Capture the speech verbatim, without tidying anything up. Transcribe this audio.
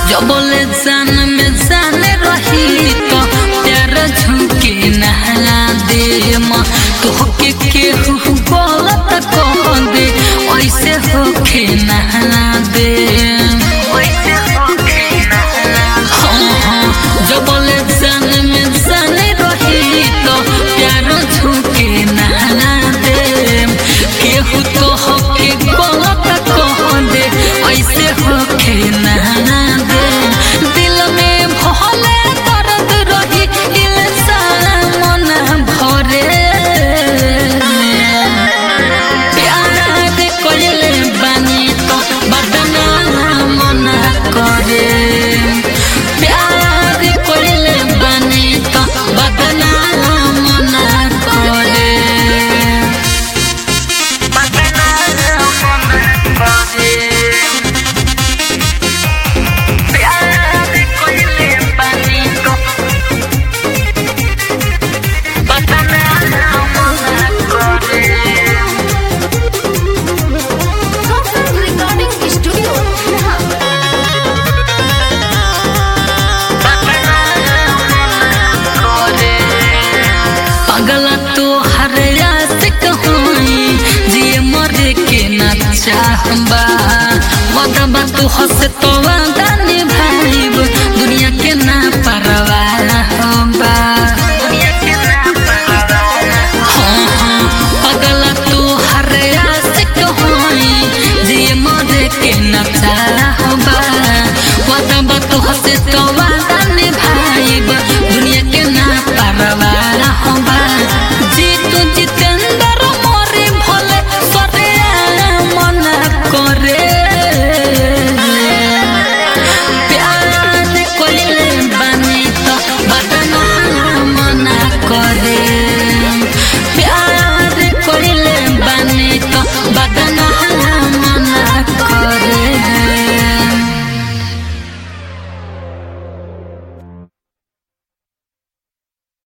जो बोले जान में जाने रही तो प्यार झुके नहला दे माँ तो के केहू गलत कह दे ऐसे होके नहला दे हाँ हाँ जो बोले जान में जाने रही तो प्यार झुके नहला दे केहू तो होके गलत कह दे ऐसे होके नहला दे दिल में भले दर्द रही इंसान मन भरे प्यार कइले बानी तो बदनाम मन करे प्यार कइले बानी तो बदनाम मन करे बदनाम मन करे पगला तो हरिया से कहूँ जिए मरे के ना चाहबा वदबा तू हंस तो वादा निभाइब दुनिया के ना परवाह होबा हाँ हाँ पगला तू हरिया से कहूँ जिए मरे के ना चाहबा वदबा तू हंस तो वादा